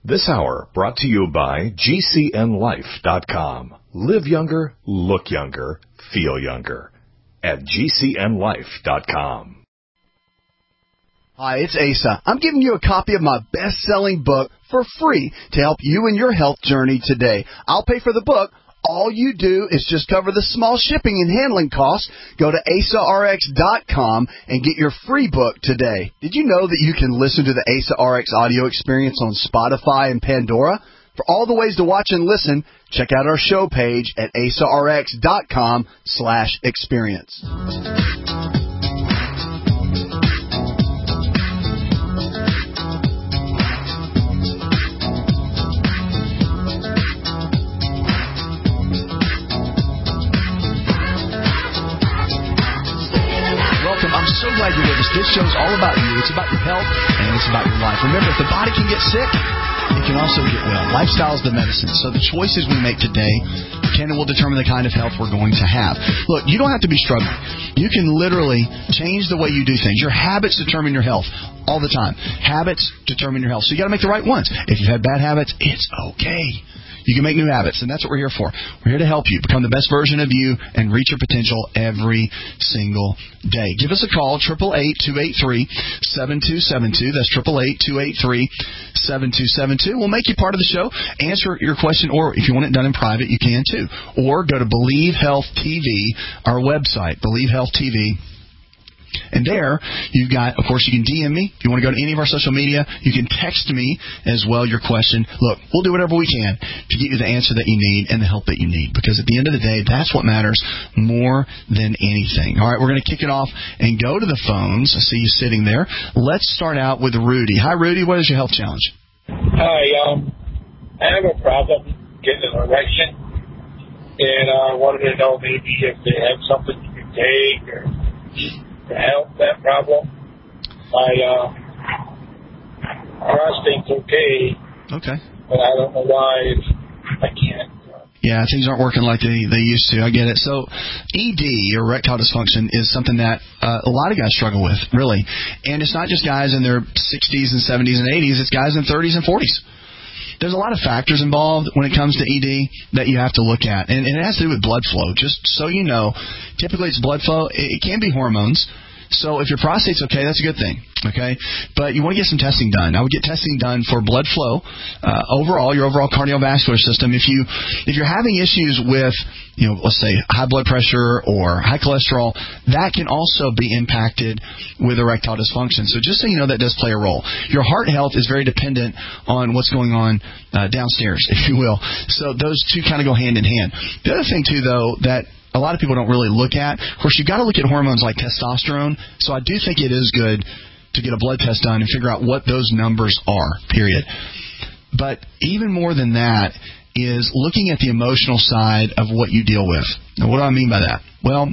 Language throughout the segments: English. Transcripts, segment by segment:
This hour brought to you by GCNLife.com. Live younger, look younger, feel younger at GCNLife.com. Hi, it's Asa. I'm giving you a copy of my best-selling book for free to help you in your health journey today. I'll pay for the book. All you do is just cover the small shipping and handling costs. Go to AsaRx.com and get your free book today. Did you know that you can listen to the Asa RX audio experience on Spotify and Pandora? For all the ways to watch and listen, check out our show page at AsaRx.com/experience. I'm so glad you're with us. This show's all about you. It's about your health, and it's about your life. Remember, if the body can get sick, it can also get well. Lifestyle is the medicine. So the choices we make today can and will determine the kind of health we're going to have. Look, you don't have to be struggling. You can literally change the way you do things. Your habits determine your health all the time. Habits determine your health. So you got to make the right ones. If you've had bad habits, it's okay. You can make new habits, and that's what we're here for. We're here to help you become the best version of you and reach your potential every single day. Give us a call, 888-283-7272. That's 888-283-7272. We'll make you part of the show, answer your question, or if you want it done in private, you can too. Or go to Believe Health TV, our website, Believe Health TV. And there, you've got, of course, you can DM me. If you want to go to any of our social media, you can text me as well your question. Look, we'll do whatever we can to get you the answer that you need and the help that you need. Because at the end of the day, that's what matters more than anything. All right, we're going to kick it off and go to the phones. I see you sitting there. Let's start out with Rudy. Hi, Rudy. What is your health challenge? Hi, I have a problem getting an erection, and I wanted to know maybe if they have something you can take or to help that problem. My prostate's okay. Okay. But I don't know why I can't. Yeah, things aren't working like they used to. I get it. So ED, or erectile dysfunction, is something that a lot of guys struggle with, really. And it's not just guys in their 60s and 70s and 80s. It's guys in 30s and 40s. There's a lot of factors involved when it comes to ED that you have to look at. And it has to do with blood flow. Just so you know, typically it's blood flow. It can be hormones. So if your prostate's okay, that's a good thing, okay? But you want to get some testing done. I would get testing done for blood flow, overall, your overall cardiovascular system. If you're having issues with, let's say high blood pressure or high cholesterol, that can also be impacted with erectile dysfunction. So just so you know, that does play a role. Your heart health is very dependent on what's going on downstairs, if you will. So those two kind of go hand in hand. The other thing, too, though, that a lot of people don't really look at. Of course, you've got to look at hormones like testosterone. So I do think it is good to get a blood test done and figure out what those numbers are, period. But even more than that is looking at the emotional side of what you deal with. Now, what do I mean by that? Well,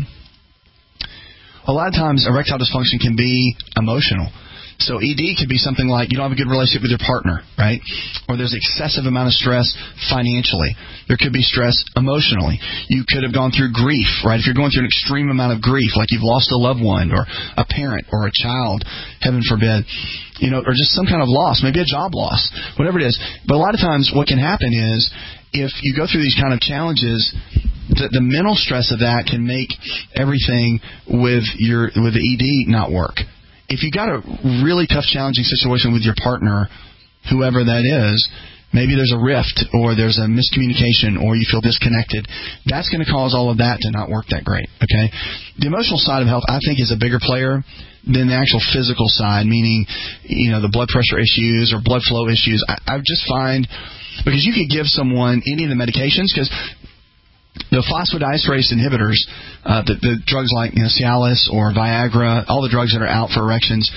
a lot of times erectile dysfunction can be emotional. So ED could be something like you don't have a good relationship with your partner, right? Or there's excessive amount of stress financially. There could be stress emotionally. You could have gone through grief, right? If you're going through an extreme amount of grief, like you've lost a loved one or a parent or a child, heaven forbid, or just some kind of loss, maybe a job loss, whatever it is. But a lot of times what can happen is if you go through these kind of challenges, the mental stress of that can make everything with the ED not work. If you've got a really tough, challenging situation with your partner, whoever that is, maybe there's a rift or there's a miscommunication or you feel disconnected, that's going to cause all of that to not work that great, okay? The emotional side of health, I think, is a bigger player than the actual physical side, meaning, the blood pressure issues or blood flow issues. I just find, because you could give someone any of the medications, because the phosphodiesterase inhibitors, the drugs like Cialis or Viagra, all the drugs that are out for erections,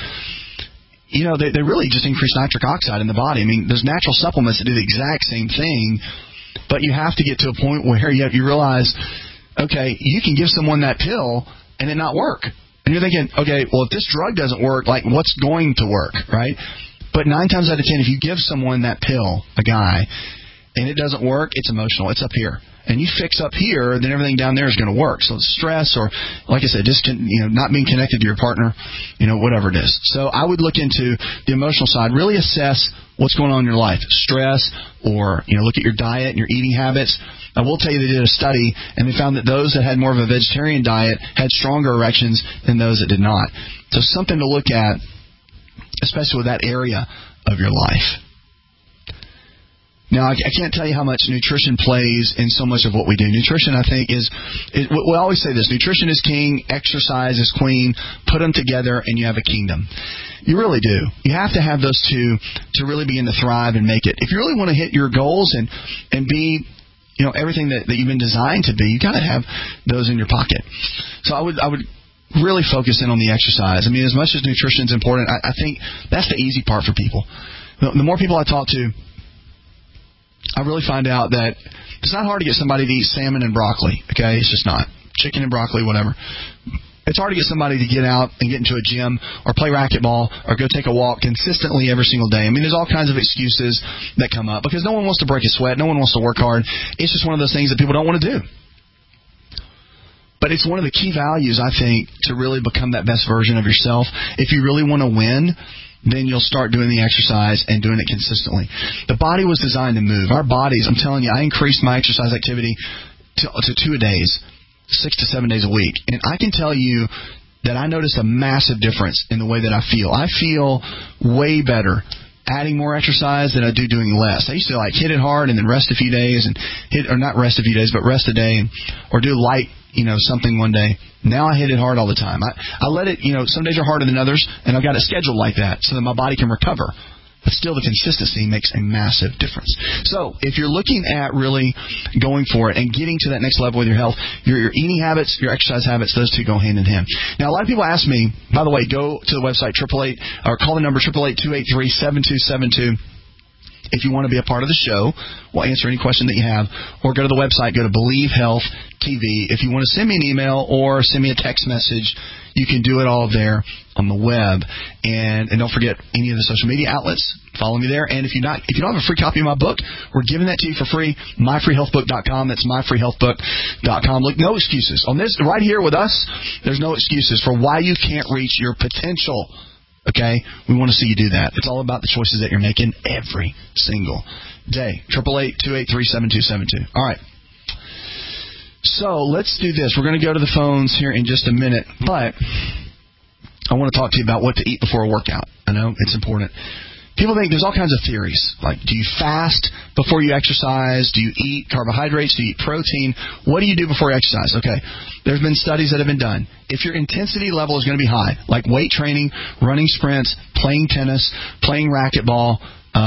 they really just increase nitric oxide in the body. I mean, there's natural supplements that do the exact same thing, but you have to get to a point where you realize, okay, you can give someone that pill and it not work. And you're thinking, okay, well, if this drug doesn't work, what's going to work, right? But 9 times out of 10, if you give someone that pill, a guy, and it doesn't work, it's emotional. It's up here. and you fix up here, then everything down there is going to work. So stress, or like I said, just not being connected to your partner, whatever it is. So I would look into the emotional side, really assess what's going on in your life, stress, or look at your diet and your eating habits. I will tell you, they did a study, and they found that those that had more of a vegetarian diet had stronger erections than those that did not. So something to look at, especially with that area of your life. Now, I can't tell you how much nutrition plays in so much of what we do. Nutrition, I think, we always say this, nutrition is king, exercise is queen. Put them together and you have a kingdom. You really do. You have to have those two to really begin to thrive and make it. If you really want to hit your goals and be everything that you've been designed to be, you got to have those in your pocket. So I would really focus in on the exercise. I mean, as much as nutrition is important, I think that's the easy part for people. The more people I talk to, I really find out that it's not hard to get somebody to eat salmon and broccoli, okay? It's just not. Chicken and broccoli, whatever. It's hard to get somebody to get out and get into a gym or play racquetball or go take a walk consistently every single day. I mean, there's all kinds of excuses that come up because no one wants to break a sweat. No one wants to work hard. It's just one of those things that people don't want to do. But it's one of the key values, I think, to really become that best version of yourself. If you really want to win, then you'll start doing the exercise and doing it consistently. The body was designed to move. Our bodies, I'm telling you, I increased my exercise activity to 2 days, 6 to 7 days a week. And I can tell you that I noticed a massive difference in the way that I feel. I feel way better adding more exercise than I do doing less. I used to hit it hard and then rest a few days and not rest a few days, but rest a day or do light, something one day. Now I hit it hard all the time. I let it, some days are harder than others, and I've got it scheduled like that so that my body can recover. But still, the consistency makes a massive difference. So if you're looking at really going for it and getting to that next level with your health, your eating habits, your exercise habits, those two go hand in hand. Now, a lot of people ask me, by the way, go to the website 888 or call the number 888-283-7272. If you want to be a part of the show, we'll answer any question that you have. Or go to the website, go to Believe Health TV. If you want to send me an email or send me a text message, you can do it all there on the web. And don't forget any of the social media outlets. Follow me there. And if you don't have a free copy of my book, we're giving that to you for free. MyFreeHealthBook.com. That's MyFreeHealthBook.com. Look, no excuses. On this, right here with us, there's no excuses for why you can't reach your potential. Okay? We want to see you do that. It's all about the choices that you're making every single day. 888-283-7272. All right. So let's do this. We're going to go to the phones here in just a minute, but I want to talk to you about what to eat before a workout. I know it's important. People think there's all kinds of theories. Like, do you fast before you exercise? Do you eat carbohydrates? Do you eat protein? What do you do before you exercise? Okay, there's been studies that have been done. If your intensity level is going to be high, like weight training, running sprints, playing tennis, playing racquetball,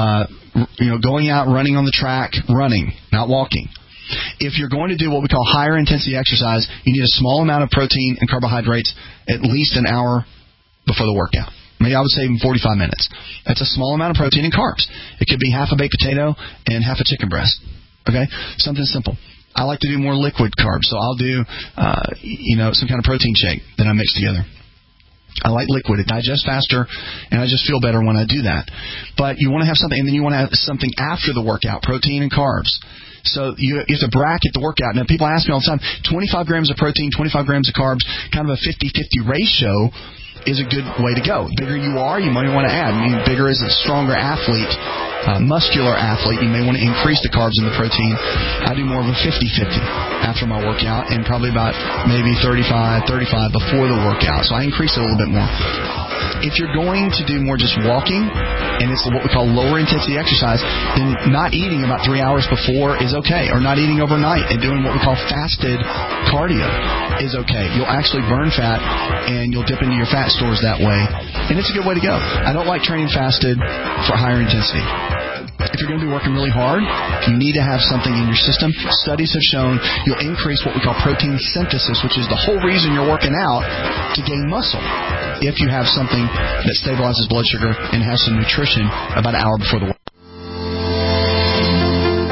going out, running on the track, running, not walking. If you're going to do what we call higher intensity exercise, you need a small amount of protein and carbohydrates at least an hour before the workout. Maybe I would say even 45 minutes. That's a small amount of protein and carbs. It could be half a baked potato and half a chicken breast. Okay? Something simple. I like to do more liquid carbs, so I'll do some kind of protein shake that I mix together. I like liquid. It digests faster, and I just feel better when I do that. But you want to have something, and then you want to have something after the workout, protein and carbs. So you have to bracket the workout. Now, people ask me all the time, 25 grams of protein, 25 grams of carbs, kind of a 50-50 ratio is a good way to go. The bigger you are, you might want to add. I mean, bigger is a stronger athlete, muscular athlete. You may want to increase the carbs and the protein. I do more of a 50-50 after my workout and probably about maybe 35 before the workout. So I increase it a little bit more. If you're going to do more just walking, and it's what we call lower intensity exercise, then not eating about 3 hours before is okay, or not eating overnight and doing what we call fasted cardio is okay. You'll actually burn fat, and you'll dip into your fat stores that way, and it's a good way to go. I don't like training fasted for higher intensity. If you're going to be working really hard, you need to have something in your system. Studies have shown you'll increase what we call protein synthesis, which is the whole reason you're working out, to gain muscle, if you have something that stabilizes blood sugar and has some nutrition about an hour before the workout.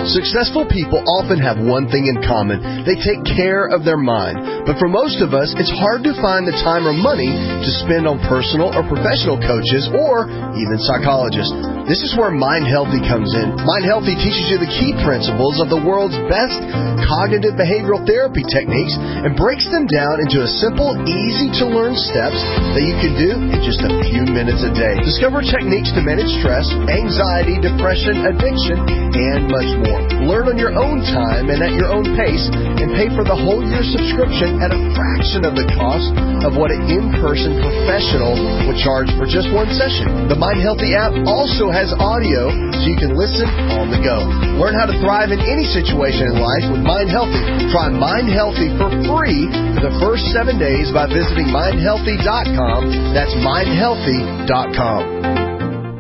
Successful people often have one thing in common. They take care of their mind. But for most of us, it's hard to find the time or money to spend on personal or professional coaches or even psychologists. This is where Mind Healthy comes in. Mind Healthy teaches you the key principles of the world's best cognitive behavioral therapy techniques and breaks them down into a simple, easy-to-learn steps that you can do in just a few minutes a day. Discover techniques to manage stress, anxiety, depression, addiction, and much more. Learn on your own time and at your own pace, and pay for the whole year subscription at a fraction of the cost of what an in-person professional would charge for just one session. The Mind Healthy app also has audio so you can listen on the go. Learn how to thrive in any situation in life with Mind Healthy. Try Mind Healthy for free for the first 7 days by visiting mindhealthy.com. That's mindhealthy.com.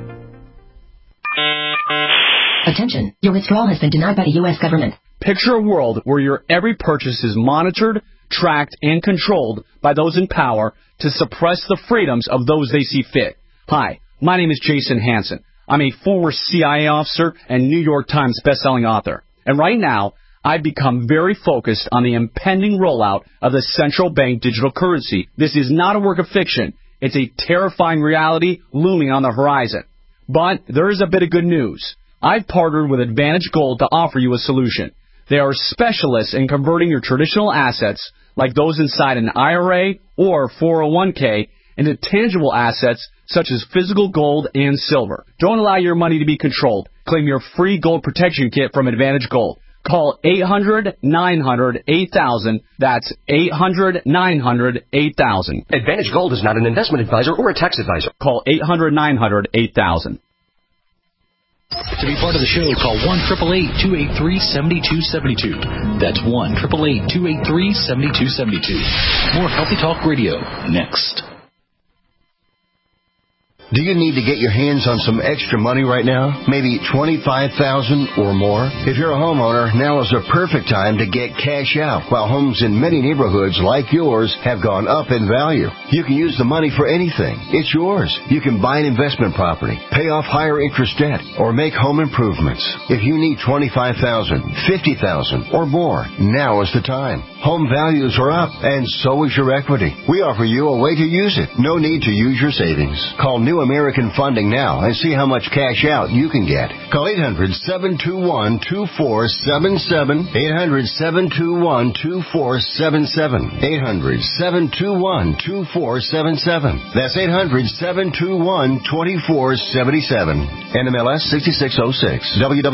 Attention, your withdrawal has been denied by the U.S. government. Picture a world where your every purchase is monitored, tracked, and controlled by those in power to suppress the freedoms of those they see fit. Hi, my name is Jason Hansen. I'm a former CIA officer and New York Times bestselling author. And right now, I've become very focused on the impending rollout of the central bank digital currency. This is not a work of fiction. It's a terrifying reality looming on the horizon. But there is a bit of good news. I've partnered with Advantage Gold to offer you a solution. They are specialists in converting your traditional assets, like those inside an IRA or 401k, into tangible assets such as physical gold and silver. Don't allow your money to be controlled. Claim your free gold protection kit from Advantage Gold. Call 800-900-8000. That's 800-900-8000. Advantage Gold is not an investment advisor or a tax advisor. Call 800-900-8000. To be part of the show, call 1-888-283-7272. That's 1-888-283-7272. More Healthy Talk Radio next. Do you need to get your hands on some extra money right now? Maybe $25,000 or more? If you're a homeowner, now is the perfect time to get cash out. While homes in many neighborhoods like yours have gone up in value, you can use the money for anything. It's yours. You can buy an investment property, pay off higher interest debt, or make home improvements. If you need $25,000, $50,000, or more, now is the time. Home values are up, and so is your equity. We offer you a way to use it. No need to use your savings. Call New American Funding now and see how much cash out you can get. Call 800-721-2477. 800-721-2477. 800-721-2477. That's 800-721-2477. NMLS 6606.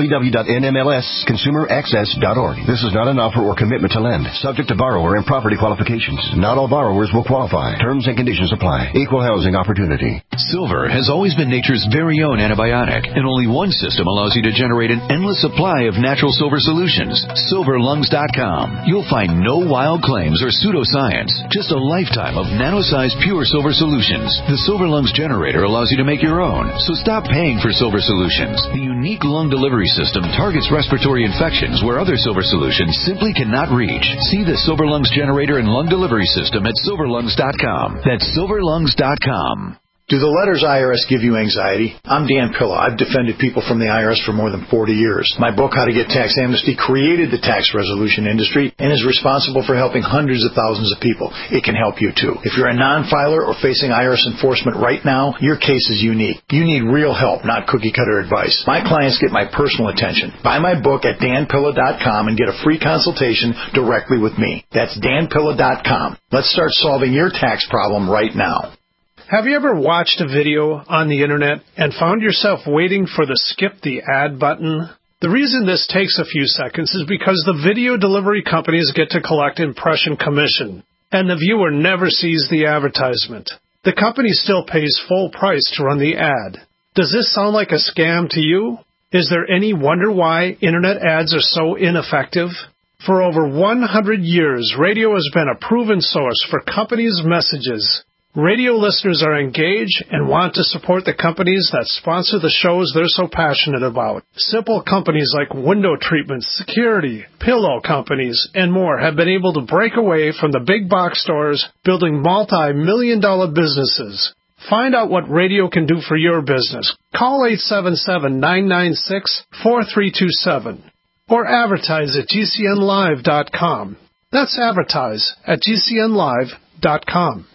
www.nmlsconsumeraccess.org. This is not an offer or commitment to lend. Subject to borrower and property qualifications. Not all borrowers will qualify. Terms and conditions apply. Equal housing opportunity. Silver has always been nature's very own antibiotic, and only one system allows you to generate an endless supply of natural silver solutions. SilverLungs.com. You'll find no wild claims or pseudoscience, just a lifetime of nano-sized pure silver solutions. The Silver Lungs generator allows you to make your own, so stop paying for silver solutions. The unique lung delivery system targets respiratory infections where other silver solutions simply cannot reach. See the Silver Lungs generator and lung delivery system at SilverLungs.com. That's SilverLungs.com. Do the letters IRS give you anxiety? I'm Dan Pilla. I've defended people from the IRS for more than 40 years. My book, How to Get Tax Amnesty, created the tax resolution industry and is responsible for helping hundreds of thousands of people. It can help you, too. If you're a non-filer or facing IRS enforcement right now, your case is unique. You need real help, not cookie-cutter advice. My clients get my personal attention. Buy my book at danpilla.com and get a free consultation directly with me. That's danpilla.com. Let's start solving your tax problem right now. Have you ever watched a video on the internet and found yourself waiting for the skip the ad button? The reason this takes a few seconds is because the video delivery companies get to collect impression commission, and the viewer never sees the advertisement. The company still pays full price to run the ad. Does this sound like a scam to you? Is there any wonder why internet ads are so ineffective? For over 100 years, radio has been a proven source for companies' messages. Radio listeners are engaged and want to support the companies that sponsor the shows they're so passionate about. Simple companies like window treatment, security, pillow companies, and more have been able to break away from the big box stores, building multi-million-dollar businesses. Find out what radio can do for your business. Call 877-996-4327. or advertise at GCNlive.com. That's advertise at GCNlive.com.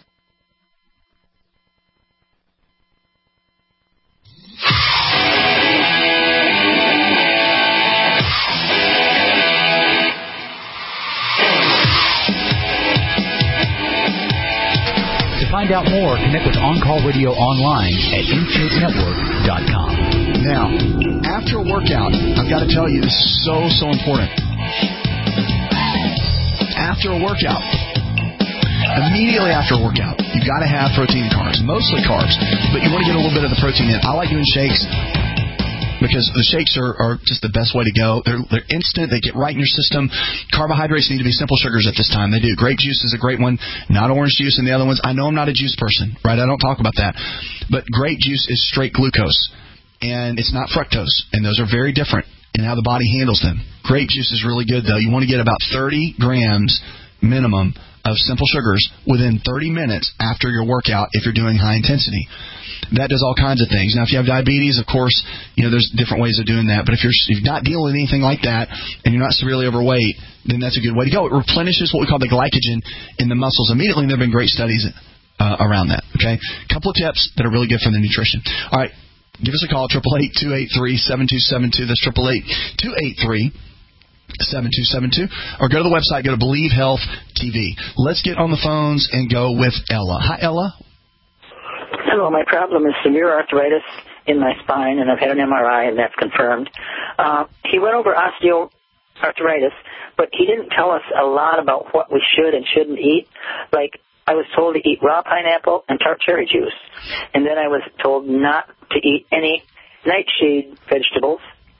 To find out more, connect with On-Call Radio online at InShapeNetwork.com. Now, after a workout, I've got to tell you, this is so important. After a workout, immediately after a workout, you've got to have protein and carbs, mostly carbs, but you want to get a little bit of the protein in. I like doing shakes because the shakes are just the best way to go. They're instant. They get right in your system. Carbohydrates need to be simple sugars at this time. They do. Grape juice is a great one, not orange juice and the other ones. I know I'm not a juice person, right? I don't talk about that. But grape juice is straight glucose, and it's not fructose, and those are very different in how the body handles them. Grape juice is really good, though. You want to get about 30 grams minimum of simple sugars within 30 minutes after your workout if you're doing high intensity. That does all kinds of things. Now, if you have diabetes, of course, there's different ways of doing that. But if you're not dealing with anything like that and you're not severely overweight, then that's a good way to go. It replenishes what we call the glycogen in the muscles immediately, and there have been great studies around that. Okay, a couple of tips that are really good for the nutrition. All right. Give us a call, 888-283-7272. That's 888-283-7272. Or go to the website, go to Believe Health TV. Let's get on the phones and go with Ella. Hi, Ella. Hello, my problem is severe arthritis in my spine, and I've had an MRI, and that's confirmed. He went over osteoarthritis, but he didn't tell us a lot about what we should and shouldn't eat. Like, I was told to eat raw pineapple and tart cherry juice. And then I was told not to eat any nightshade vegetables,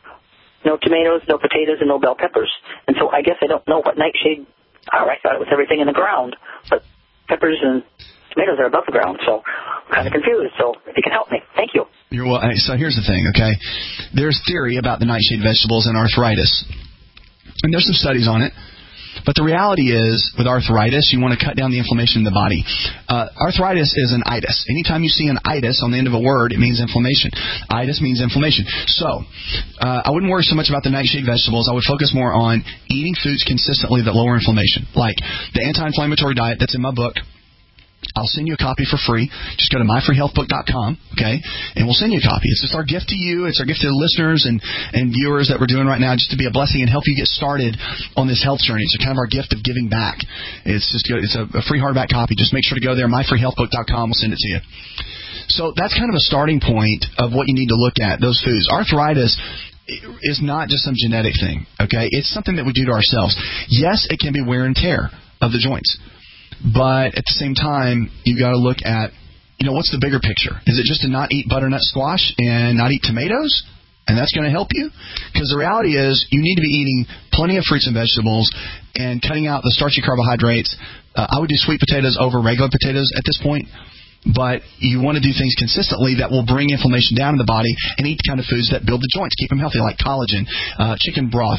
no tomatoes, no potatoes, and no bell peppers. And so I guess I don't know what nightshade are. I thought it was everything in the ground. But peppers and tomatoes are above the ground, so I'm kind of confused. So if you can help me, thank you. So here's the thing, okay? There's theory about the nightshade vegetables and arthritis. And there's some studies on it. But the reality is, with arthritis, you want to cut down the inflammation in the body. Arthritis is an itis. Anytime you see an itis on the end of a word, it means inflammation. Itis means inflammation. So, I wouldn't worry so much about the nightshade vegetables. I would focus more on eating foods consistently that lower inflammation, like the anti-inflammatory diet that's in my book. I'll send you a copy for free. Just go to myfreehealthbook.com, okay, and we'll send you a copy. It's just our gift to you. It's our gift to the listeners and viewers that we're doing right now, just to be a blessing and help you get started on this health journey. It's kind of our gift of giving back. It's a free hardback copy. Just make sure to go there, myfreehealthbook.com. We'll send it to you. So that's kind of a starting point of what you need to look at, those foods. Arthritis is not just some genetic thing, okay? It's something that we do to ourselves. Yes, it can be wear and tear of the joints. But at the same time, you've got to look at, what's the bigger picture? Is it just to not eat butternut squash and not eat tomatoes? And that's going to help you? Because the reality is you need to be eating plenty of fruits and vegetables and cutting out the starchy carbohydrates. I would do sweet potatoes over regular potatoes at this point. But you want to do things consistently that will bring inflammation down in the body and eat the kind of foods that build the joints, keep them healthy, like collagen, chicken broth,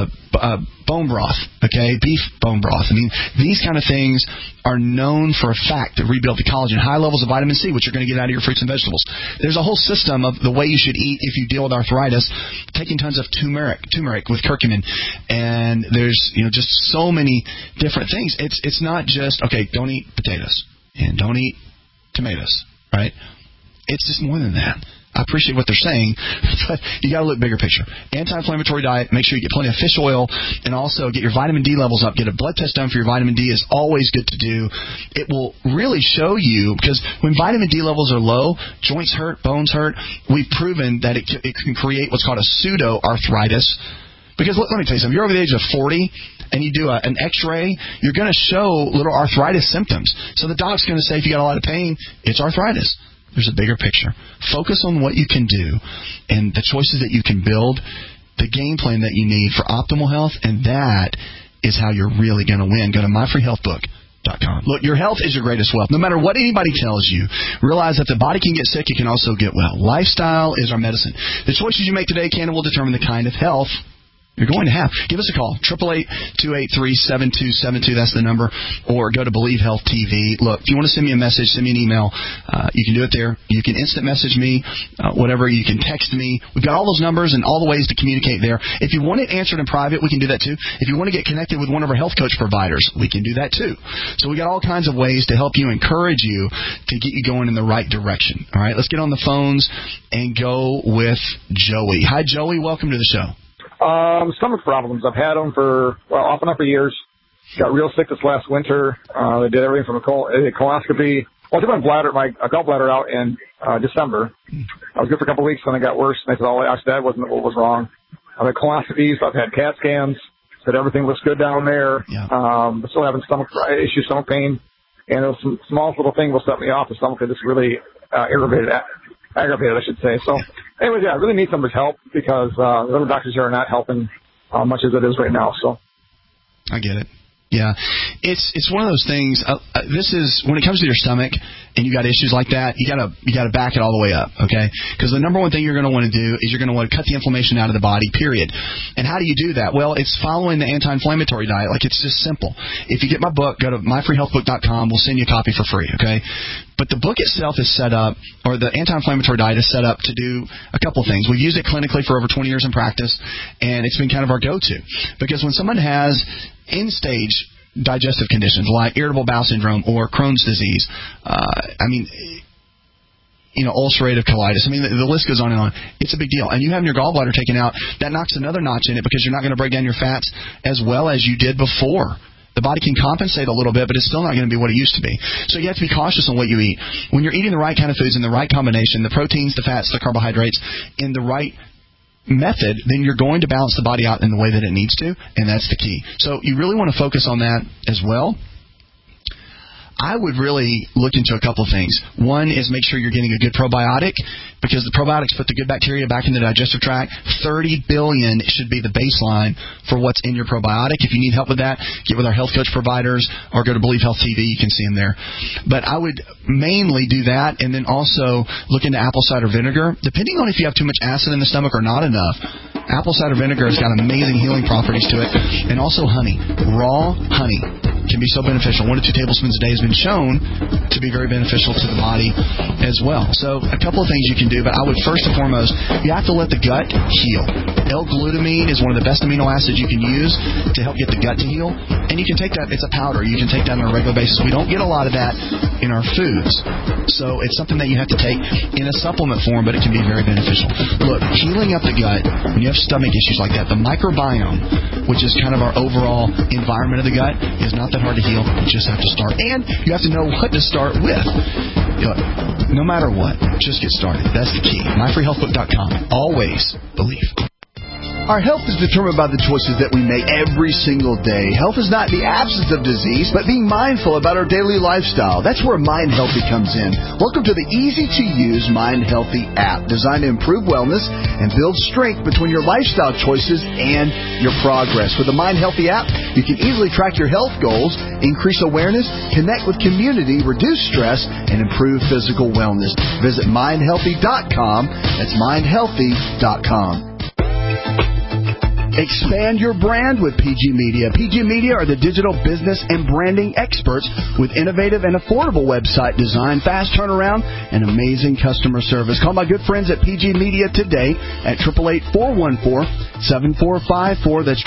bone broth, okay, beef bone broth. I mean, these kind of things are known for a fact to rebuild the collagen. High levels of vitamin C, which you're going to get out of your fruits and vegetables. There's a whole system of the way you should eat if you deal with arthritis, taking tons of turmeric with curcumin. And there's, just so many different things. It's not just, okay, don't eat potatoes and don't eat tomatoes, right? It's just more than that. I appreciate what they're saying, but you got to look bigger picture. Anti-inflammatory diet, make sure you get plenty of fish oil, and also get your vitamin D levels up. Get a blood test done for your vitamin D is always good to do. It will really show you, because when vitamin D levels are low, joints hurt, bones hurt. We've proven that it can create what's called a pseudo-arthritis. Because let me tell you something, you're over the age of 40, and you do an x-ray, you're going to show little arthritis symptoms. So the doc's going to say, if you got a lot of pain, it's arthritis. There's a bigger picture. Focus on what you can do and the choices that you can build, the game plan that you need for optimal health, and that is how you're really going to win. Go to myfreehealthbook.com. Look, your health is your greatest wealth. No matter what anybody tells you, realize that the body can get sick, it can also get well. Lifestyle is our medicine. The choices you make today will determine the kind of health You're going to have. Give us a call, 888-283-7272. That's the number. Or go to Believe Health TV. Look, if you want to send me a message, send me an email. You can do it there. You can instant message me, whatever. You can text me. We've got all those numbers and all the ways to communicate there. If you want it answered in private, we can do that too. If you want to get connected with one of our health coach providers, we can do that too. So we got all kinds of ways to help you, encourage you to get you going in the right direction. All right, let's get on the phones and go with Joey. Hi, Joey. Welcome to the show. Stomach problems. I've had them off and on for years. Got real sick this last winter. They did everything from a coloscopy. Well, I took my gallbladder out in December. I was good for a couple of weeks, then it got worse. And they said, actually, that wasn't what was wrong. I've had coloscopies. I've had CAT scans. Said everything looks good down there. Yeah. But still having stomach issues, stomach pain. And it was some small little thing will set me off. The stomach is just really aggravated, I should say. So, anyways, I really need somebody's help because the other doctors here are not helping much as it is right now. So, I get it. Yeah, it's one of those things. This is when it comes to your stomach and you got issues like that. You gotta back it all the way up, okay? Because the number one thing you're going to want to do is you're going to want to cut the inflammation out of the body. Period. And how do you do that? Well, it's following the anti-inflammatory diet. Like, it's just simple. If you get my book, go to myfreehealthbook.com. We'll send you a copy for free, okay? But the book itself is set up, or the anti-inflammatory diet is set up to do a couple of things. We've used it clinically for over 20 years in practice, and it's been kind of our go-to. Because when someone has end-stage digestive conditions like irritable bowel syndrome or Crohn's disease, ulcerative colitis. The list goes on and on. It's a big deal. And you having your gallbladder taken out, that knocks another notch in it because you're not going to break down your fats as well as you did before. The body can compensate a little bit, but it's still not going to be what it used to be. So you have to be cautious on what you eat. When you're eating the right kind of foods in the right combination, the proteins, the fats, the carbohydrates, in the right method, then you're going to balance the body out in the way that it needs to, and that's the key. So you really want to focus on that as well. I would really look into a couple of things. One is make sure you're getting a good probiotic, because the probiotics put the good bacteria back in the digestive tract. 30 billion should be the baseline for what's in your probiotic. If you need help with that, get with our health coach providers or go to Believe Health TV. You can see them there. But I would mainly do that, and then also look into apple cider vinegar. Depending on if you have too much acid in the stomach or not enough, apple cider vinegar has got amazing healing properties to it. And also honey. Raw honey can be so beneficial. 1 to 2 tablespoons a day has been shown to be very beneficial to the body as well. So a couple of things you can do, but I would first and foremost, you have to let the gut heal. L-glutamine is one of the best amino acids you can use to help get the gut to heal. And you can take that, it's a powder. You can take that on a regular basis. We don't get a lot of that in our foods. So it's something that you have to take in a supplement form, but it can be very beneficial. Look, healing up the gut, when you have stomach issues like that, the microbiome, which is kind of our overall environment of the gut, is not that hard to heal. You just have to start. And you have to know what to start with. No matter what, just get started. That's the key. MyFreeHealthBook.com. Always believe. Our health is determined by the choices that we make every single day. Health is not the absence of disease, but being mindful about our daily lifestyle. That's where Mind Healthy comes in. Welcome to the easy-to-use Mind Healthy app, designed to improve wellness and build strength between your lifestyle choices and your progress. With the Mind Healthy app, you can easily track your health goals, increase awareness, connect with community, reduce stress, and improve physical wellness. Visit MindHealthy.com. That's MindHealthy.com. Expand your brand with PG Media. PG Media are the digital business and branding experts with innovative and affordable website design, fast turnaround, and amazing customer service. Call my good friends at PG Media today at 888-414-7454. That's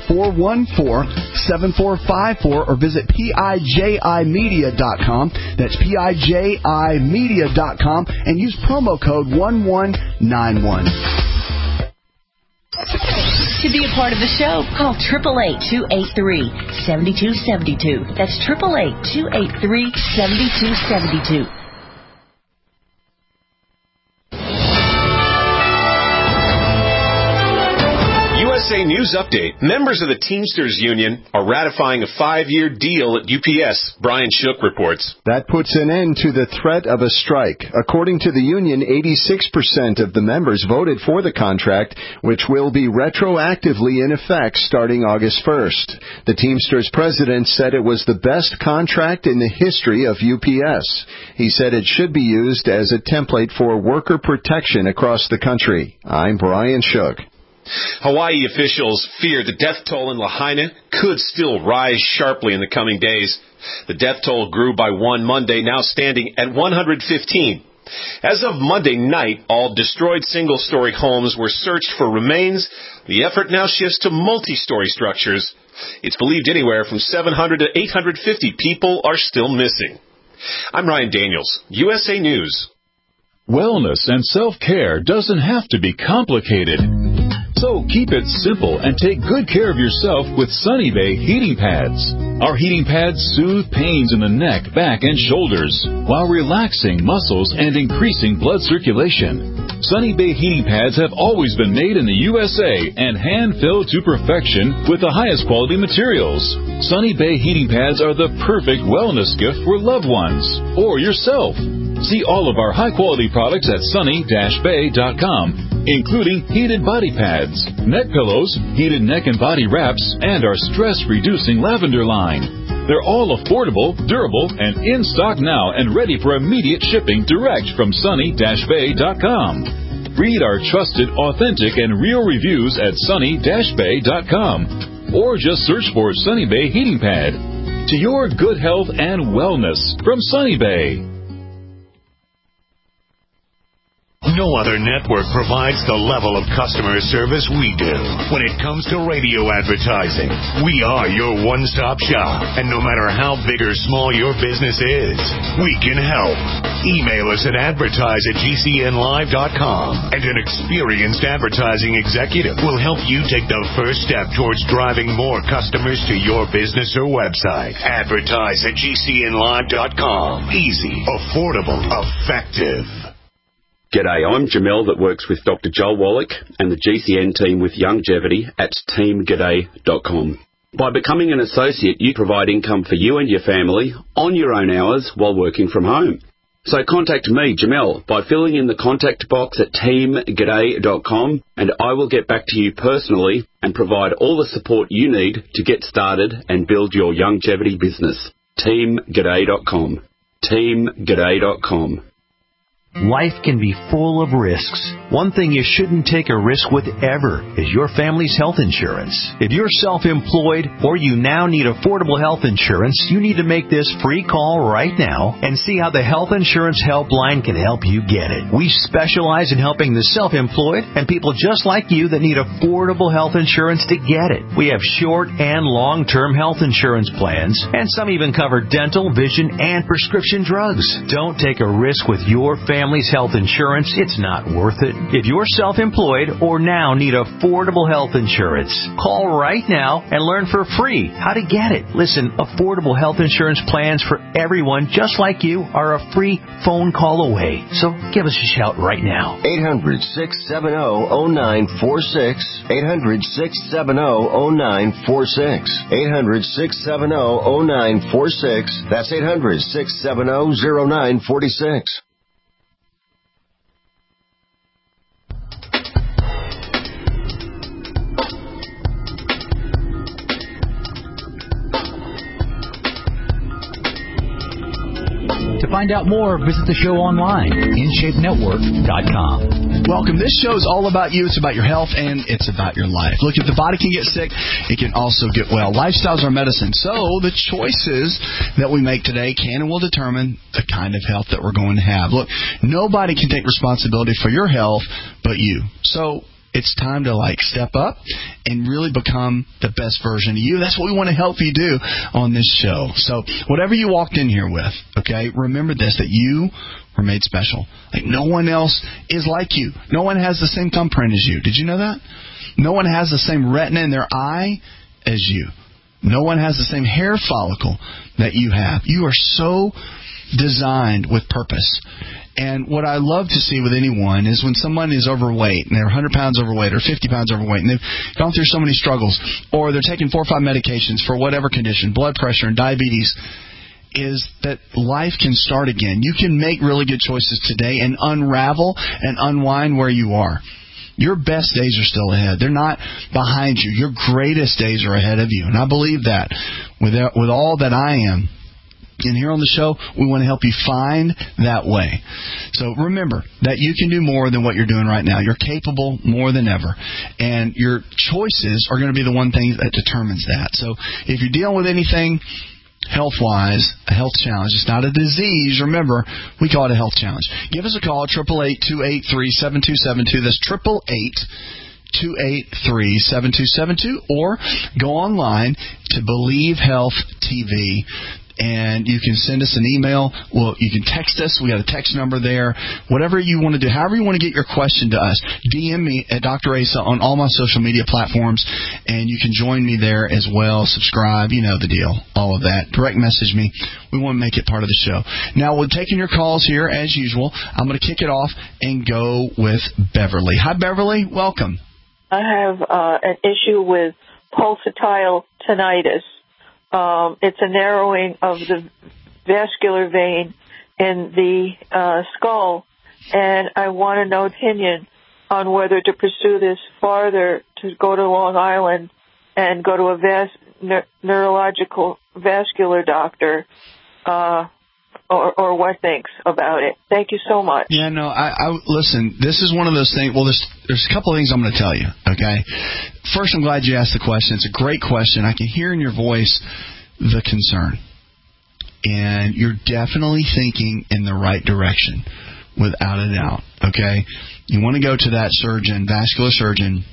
888-414-7454, or visit PIJImedia.com. That's PIJImedia.com, and use promo code 1191. To be a part of the show, call 888-283-7272. That's 888-283-7272. USA News Update. Members of the Teamsters Union are ratifying a 5-year deal at UPS. Brian Shook reports. That puts an end to the threat of a strike. According to the union, 86% of the members voted for the contract, which will be retroactively in effect starting August 1st. The Teamsters president said it was the best contract in the history of UPS. He said it should be used as a template for worker protection across the country. I'm Brian Shook. Hawaii officials fear the death toll in Lahaina could still rise sharply in the coming days. The death toll grew by 1 Monday, now standing at 115. As of Monday night, all destroyed single-story homes were searched for remains. The effort now shifts to multi-story structures. It's believed anywhere from 700 to 850 people are still missing. I'm Ryan Daniels, USA News. Wellness and self-care doesn't have to be complicated. So keep it simple and take good care of yourself with Sunny Bay heating pads. Our heating pads soothe pains in the neck, back, and shoulders while relaxing muscles and increasing blood circulation. Sunny Bay heating pads have always been made in the USA and hand-filled to perfection with the highest quality materials. Sunny Bay heating pads are the perfect wellness gift for loved ones or yourself. See all of our high-quality products at sunny-bay.com. Including heated body pads, neck pillows, heated neck and body wraps, and our stress-reducing lavender line. They're all affordable, durable, and in stock now and ready for immediate shipping direct from sunny-bay.com. Read our trusted, authentic, and real reviews at sunny-bay.com. Or just search for Sunny Bay Heating Pad. To your good health and wellness from Sunny Bay. No other network provides the level of customer service we do. When it comes to radio advertising, we are your one-stop shop. And no matter how big or small your business is, we can help. Email us at advertise@gcnlive.com, and an experienced advertising executive will help you take the first step towards driving more customers to your business or website. Advertise@gcnlive.com. Easy, affordable, effective. G'day, I'm Jamel that works with Dr. Joel Wallach and the GCN team with Longevity at teamg'day.com. By becoming an associate, you provide income for you and your family on your own hours while working from home. So contact me, Jamel, by filling in the contact box at teamg'day.com, and I will get back to you personally and provide all the support you need to get started and build your longevity business. teamg'day.com. teamg'day.com. Life can be full of risks. One thing you shouldn't take a risk with ever is your family's health insurance. If you're self-employed or you now need affordable health insurance, you need to make this free call right now and see how the Health Insurance Helpline can help you get it. We specialize in helping the self-employed and people just like you that need affordable health insurance to get it. We have short and long-term health insurance plans, and some even cover dental, vision, and prescription drugs. Don't take a risk with your family's health insurance. It's not worth it. If you're self-employed or now need affordable health insurance, call right now and learn for free how to get it. Listen, affordable health insurance plans for everyone just like you are a free phone call away. So give us a shout right now. 800-670-0946. 800-670-0946. 800-670-0946. That's 800-670-0946. To find out more, visit the show online, InShapeNetwork.com. Welcome. This show is all about you. It's about your health, and it's about your life. Look, if the body can get sick, it can also get well. Lifestyles are medicine. So the choices that we make today can and will determine the kind of health that we're going to have. Look, nobody can take responsibility for your health but you. So it's time to step up and really become the best version of you. That's what we want to help you do on this show. So whatever you walked in here with, okay, remember this, that you were made special. No one else is like you. No one has the same thumbprint as you. Did you know that? No one has the same retina in their eye as you. No one has the same hair follicle that you have. You are so designed with purpose. And what I love to see with anyone is when someone is overweight, and they're 100 pounds overweight or 50 pounds overweight, and they've gone through so many struggles, or they're taking 4 or 5 medications for whatever condition, blood pressure and diabetes, is that life can start again. You can make really good choices today and unravel and unwind where you are. Your best days are still ahead. They're not behind you. Your greatest days are ahead of you. And I believe that with all that I am, And here on the show, we want to help you find that way. So remember that you can do more than what you're doing right now. You're capable more than ever. And your choices are going to be the one thing that determines that. So if you're dealing with anything health-wise, a health challenge, it's not a disease. Remember, we call it a health challenge. Give us a call, 888-283-7272. That's 888-283-7272. Or go online to Believe Health TV. And you can send us an email. Well, you can text us. We got a text number there. Whatever you want to do, however you want to get your question to us, DM me at Dr. Asa on all my social media platforms, and you can join me there as well. Subscribe, you know the deal, all of that. Direct message me. We want to make it part of the show. Now, we're taking your calls here as usual. I'm going to kick it off and go with Beverly. Hi, Beverly. Welcome. I have an issue with pulsatile tinnitus. It's a narrowing of the vascular vein in the skull, and I want to know opinion on whether to pursue this farther, to go to Long Island and go to a neurological vascular doctor, or what thinks about it. Thank you so much. Yeah, no, I listen, this is one of those things. Well, there's a couple of things I'm going to tell you, okay? First, I'm glad you asked the question. It's a great question. I can hear in your voice the concern. And you're definitely thinking in the right direction, without a doubt, okay? You want to go to that surgeon, vascular surgeon,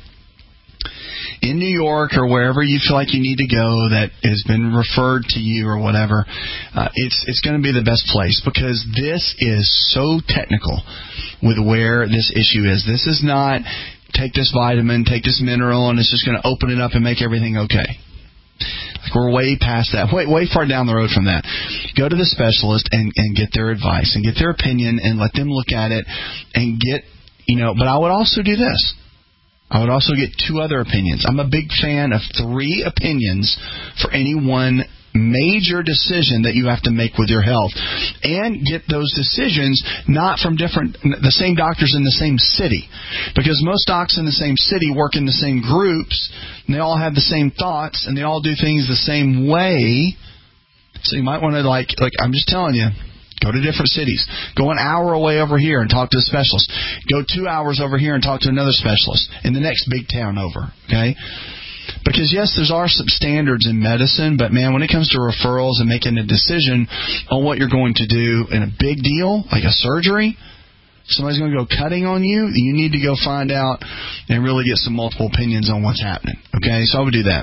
in New York or wherever you feel like you need to go that has been referred to you or whatever. It's going to be the best place, because this is so technical with where this issue is. This is not take this vitamin, take this mineral, and it's just going to open it up and make everything okay. Like, we're way past that, way far down the road from that. Go to the specialist and get their advice and get their opinion and let them look at it and get, but I would also do this. I would also get 2 other opinions. I'm a big fan of 3 opinions for any one major decision that you have to make with your health, and get those decisions not from the same doctors in the same city, because most docs in the same city work in the same groups, and they all have the same thoughts, and they all do things the same way. So you might want to like I'm just telling you, go to different cities. Go an hour away over here and talk to a specialist. Go 2 hours over here and talk to another specialist in the next big town over, okay? Because, yes, there are some standards in medicine, but, man, when it comes to referrals and making a decision on what you're going to do in a big deal, like a surgery, somebody's going to go cutting on you, you need to go find out and really get some multiple opinions on what's happening, okay? So I would do that.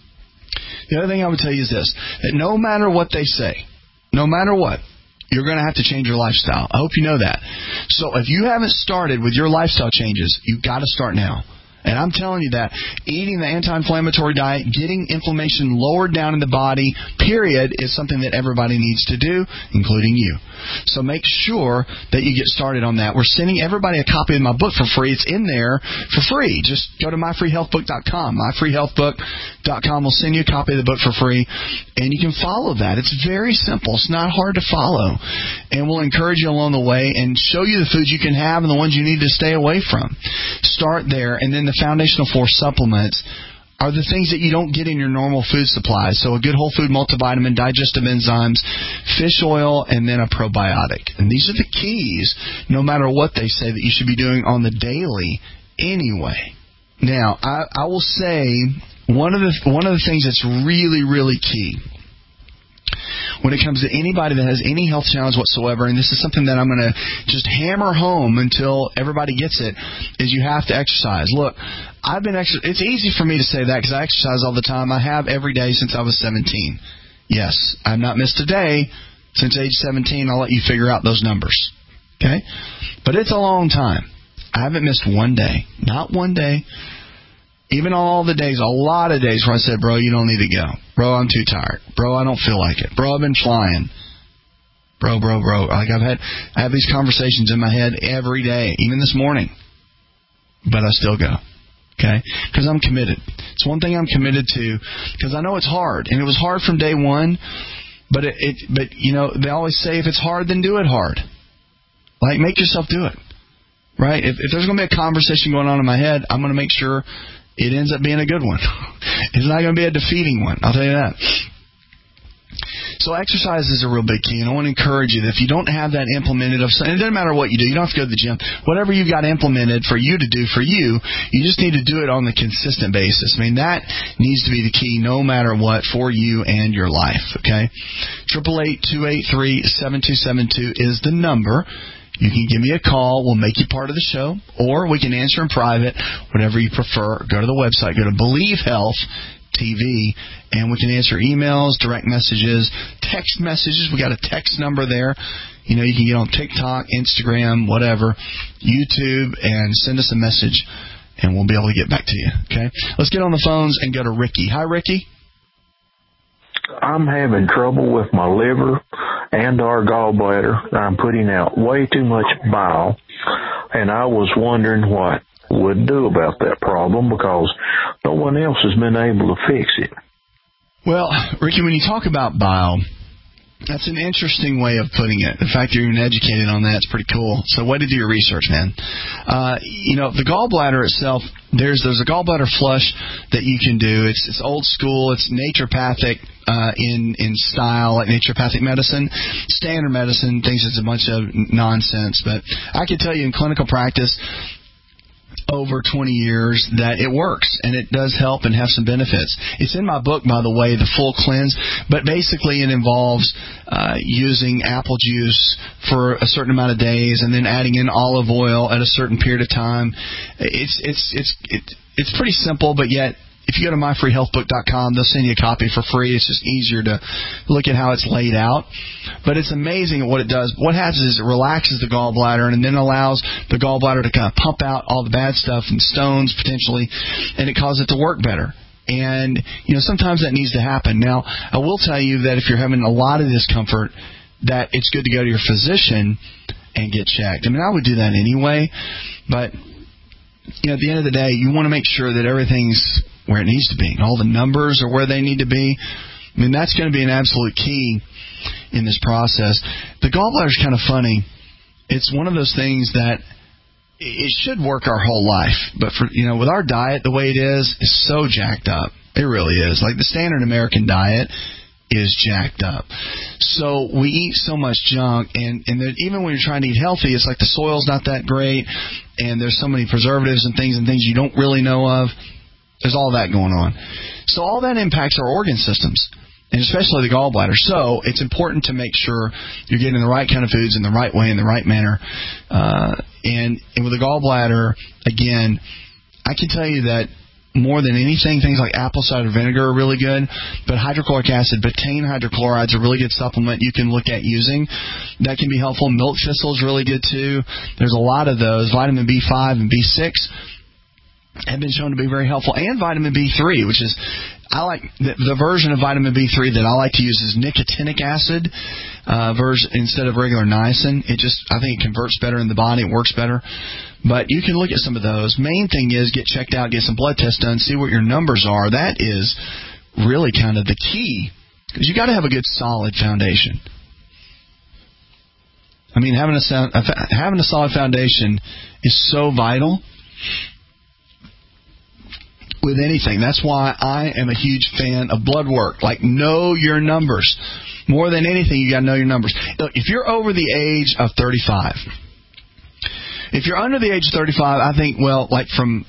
The other thing I would tell you is this, that no matter what they say, no matter what, you're going to have to change your lifestyle. I hope you know that. So if you haven't started with your lifestyle changes, you've got to start now. And I'm telling you that eating the anti-inflammatory diet, getting inflammation lowered down in the body, period, is something that everybody needs to do, including you. So make sure that you get started on that. We're sending everybody a copy of my book for free. It's in there for free. Just go to myfreehealthbook.com. Myfreehealthbook.com will send you a copy of the book for free, and you can follow that. It's very simple. It's not hard to follow. And we'll encourage you along the way and show you the foods you can have and the ones you need to stay away from. Start there, and then the Foundational Force supplements are the things that you don't get in your normal food supply. So a good whole food multivitamin, digestive enzymes, fish oil, and then a probiotic. And these are the keys, no matter what they say, that you should be doing on the daily anyway. Now, I will say one of the things that's really, really key when it comes to anybody that has any health challenge whatsoever, and this is something that I'm going to just hammer home until everybody gets it, is you have to exercise. Look, it's easy for me to say that because I exercise all the time. I have every day since I was 17. Yes, I've not missed a day since age 17. I'll let you figure out those numbers. Okay? But it's a long time. I haven't missed one day. Not one day. Even on all the days, a lot of days where I said, bro, you don't need to go. Bro, I'm too tired. Bro, I don't feel like it. Bro, I've been flying. Bro. Like I have these conversations in my head every day, even this morning. But I still go. Okay? Because I'm committed. It's one thing I'm committed to, because I know it's hard. And it was hard from day one. But they always say, if it's hard, then do it hard. Like, make yourself do it. Right? If there's going to be a conversation going on in my head, I'm going to make sure it ends up being a good one. It's not going to be a defeating one. I'll tell you that. So exercise is a real big key, and I want to encourage you that if you don't have that implemented, and it doesn't matter what you do, you don't have to go to the gym. Whatever you've got implemented for you to do for you, you just need to do it on a consistent basis. I mean, that needs to be the key no matter what for you and your life, okay? 888-283-7272 is the number. You can give me a call. We'll make you part of the show, or we can answer in private, whatever you prefer. Go to the website. Go to Believe Health TV, and we can answer emails, direct messages, text messages. We got a text number there. You know, you can get on TikTok, Instagram, whatever, YouTube, and send us a message, and we'll be able to get back to you, okay? Let's get on the phones and go to Ricky. Hi, Ricky. I'm having trouble with my liver and our gallbladder. I'm putting out way too much bile, and I was wondering what would do about that problem because no one else has been able to fix it. Well, Ricky, when you talk about bile, that's an interesting way of putting it. The fact you're even educated on that is pretty cool. So way to do your research, man. You know, the gallbladder itself, there's a gallbladder flush that you can do. It's old school. It's naturopathic in style, like naturopathic medicine. Standard medicine thinks it's a bunch of nonsense. But I can tell you in clinical practice, over 20 years, that it works, and it does help and have some benefits. It's in my book, by the way, The Full Cleanse, but basically it involves using apple juice for a certain amount of days and then adding in olive oil at a certain period of time. It's pretty simple, but yet if you go to myfreehealthbook.com, they'll send you a copy for free. It's just easier to look at how it's laid out. But it's amazing at what it does. What happens is it relaxes the gallbladder and then allows the gallbladder to kind of pump out all the bad stuff and stones potentially, and it causes it to work better. And, you know, sometimes that needs to happen. Now, I will tell you that if you're having a lot of discomfort, that it's good to go to your physician and get checked. I mean, I would do that anyway, but, you know, at the end of the day, you want to make sure that everything's where it needs to be. All the numbers are where they need to be. I mean, that's going to be an absolute key in this process. The gallbladder is kind of funny. It's one of those things that it should work our whole life. But, for, you know, with our diet, the way it is so jacked up. It really is. Like the standard American diet is jacked up. So we eat so much junk, and even when you're trying to eat healthy, it's like the soil's not that great, and there's so many preservatives and things you don't really know of. There's all that going on. So all that impacts our organ systems, and especially the gallbladder. So it's important to make sure you're getting the right kind of foods in the right way, in the right manner. And with the gallbladder, again, I can tell you that more than anything, things like apple cider vinegar are really good, but hydrochloric acid, betaine hydrochloride is a really good supplement you can look at using. That can be helpful. Milk thistle is really good too. There's a lot of those. Vitamin B5 and B6 have been shown to be very helpful, and vitamin B3, which is, I like the version of vitamin B3 that I like to use is nicotinic acid instead of regular niacin. I think it converts better in the body. It works better. But you can look at some of those. Main thing is get checked out, get some blood tests done, see what your numbers are. That is really kind of the key, because you got to have a good solid foundation. I mean, having a solid foundation is so vital with anything. That's why I am a huge fan of blood work. Like, know your numbers. More than anything, you got to know your numbers. Look, if you're over the age of 35, if you're under the age of 35, I think, well, like from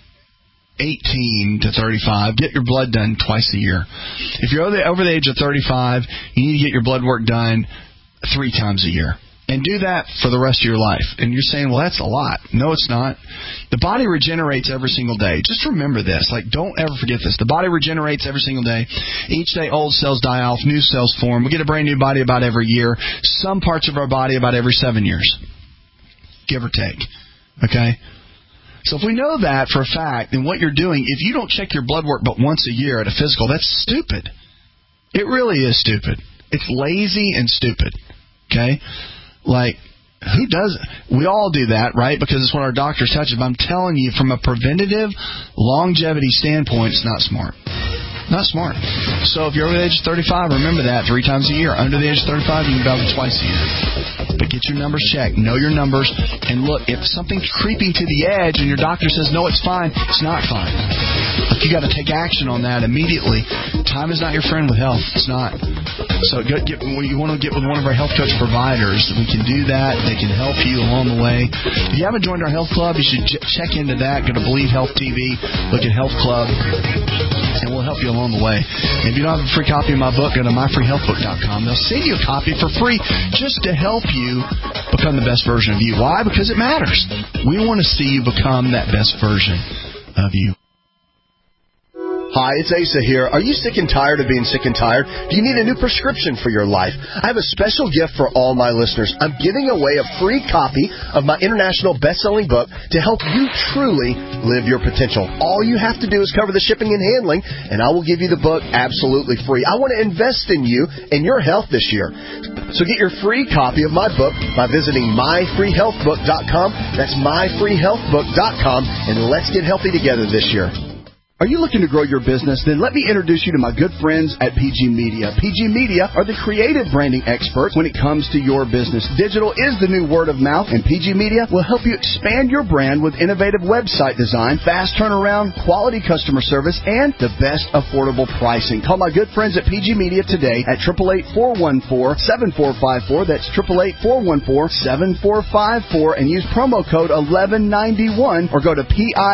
18 to 35, get your blood done twice a year. If you're over the age of 35, you need to get your blood work done 3 times a year. And do that for the rest of your life. And you're saying, well, that's a lot. No, it's not. The body regenerates every single day. Just remember this. Like, don't ever forget this. The body regenerates every single day. Each day, old cells die off, new cells form. We get a brand new body about every year. Some parts of our body about every 7 years, give or take. Okay? So if we know that for a fact, then what you're doing, if you don't check your blood work but once a year at a physical, that's stupid. It really is stupid. It's lazy and stupid. Okay? Like, who does it? We all do that, right? Because it's what our doctors touch. But I'm telling you, from a preventative longevity standpoint, it's not smart. Not smart. So if you're over the age of 35, remember that 3 times a year. Under the age of 35, you can go twice a year. But get your numbers checked. Know your numbers. And look, if something's creeping to the edge and your doctor says, no, it's fine, it's not fine. you got to take action on that immediately. Time is not your friend with health. It's not. So you want to get with one of our health coach providers. We can do that. They can help you along the way. If you haven't joined our health club, you should check into that. Go to Believe Health TV. Look at Health Club, and we'll help you along the way. And if you don't have a free copy of my book, go to myfreehealthbook.com. They'll send you a copy for free just to help you become the best version of you. Why? Because it matters. We want to see you become that best version of you. Hi, it's Asa here. Are you sick and tired of being sick and tired? Do you need a new prescription for your life? I have a special gift for all my listeners. I'm giving away a free copy of my international best-selling book to help you truly live your potential. All you have to do is cover the shipping and handling, and I will give you the book absolutely free. I want to invest in you and your health this year. So get your free copy of my book by visiting myfreehealthbook.com. That's myfreehealthbook.com, and let's get healthy together this year. Are you looking to grow your business? Then let me introduce you to my good friends at PG Media. PG Media are the creative branding experts when it comes to your business. Digital is the new word of mouth, and PG Media will help you expand your brand with innovative website design, fast turnaround, quality customer service, and the best affordable pricing. Call my good friends at PG Media today at 888-414-7454. That's 888-414-7454, and use promo code 1191 or go to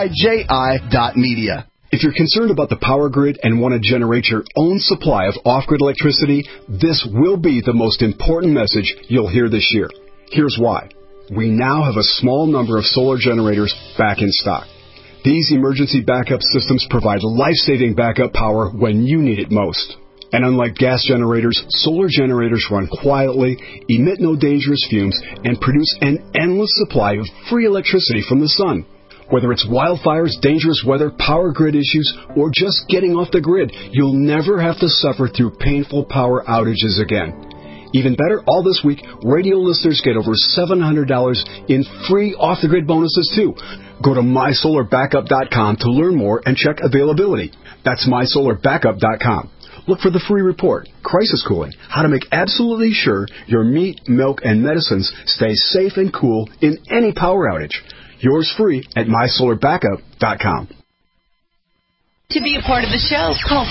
PIJI.media. If you're concerned about the power grid and want to generate your own supply of off-grid electricity, this will be the most important message you'll hear this year. Here's why. We now have a small number of solar generators back in stock. These emergency backup systems provide life-saving backup power when you need it most. And unlike gas generators, solar generators run quietly, emit no dangerous fumes, and produce an endless supply of free electricity from the sun. Whether it's wildfires, dangerous weather, power grid issues, or just getting off the grid, you'll never have to suffer through painful power outages again. Even better, all this week, radio listeners get over $700 in free off-the-grid bonuses, too. Go to mysolarbackup.com to learn more and check availability. That's mysolarbackup.com. Look for the free report, Crisis Cooling, how to make absolutely sure your meat, milk, and medicines stay safe and cool in any power outage. Yours free at mysolarbackup.com. To be a part of the show, call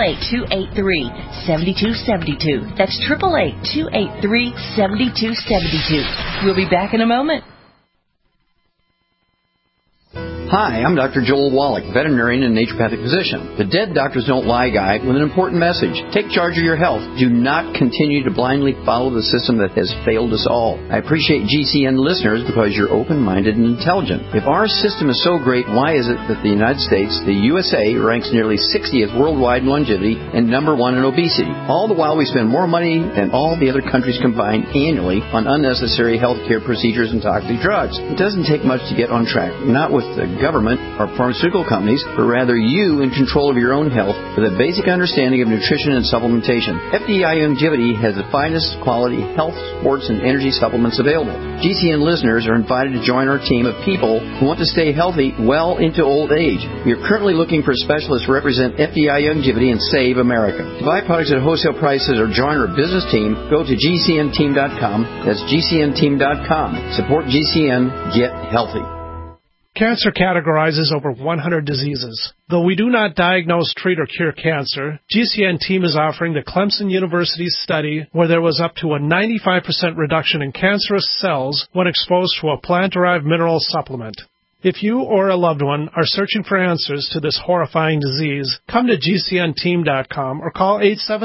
888-283-7272. That's 888-283-7272. We'll be back in a moment. Hi, I'm Dr. Joel Wallach, veterinarian and naturopathic physician. The Dead Doctors Don't Lie guy with an important message. Take charge of your health. Do not continue to blindly follow the system that has failed us all. I appreciate GCN listeners because you're open-minded and intelligent. If our system is so great, why is it that the United States, the USA, ranks nearly 60th worldwide in longevity and number 1 in obesity? All the while we spend more money than all the other countries combined annually on unnecessary health care procedures and toxic drugs. It doesn't take much to get on track. Not with the government or pharmaceutical companies, but rather you in control of your own health with a basic understanding of nutrition and supplementation. FDI Longevity has the finest quality health, sports, and energy supplements available. GCN listeners are invited to join our team of people who want to stay healthy well into old age. We are currently looking for specialists to represent FDI Longevity and Save America. To buy products at wholesale prices or join our business team, go to GCNteam.com. That's GCNteam.com. Support GCN. Get healthy. Cancer categorizes over 100 diseases. Though we do not diagnose, treat, or cure cancer, GCN Team is offering the Clemson University study where there was up to a 95% reduction in cancerous cells when exposed to a plant-derived mineral supplement. If you or a loved one are searching for answers to this horrifying disease, come to GCNteam.com or call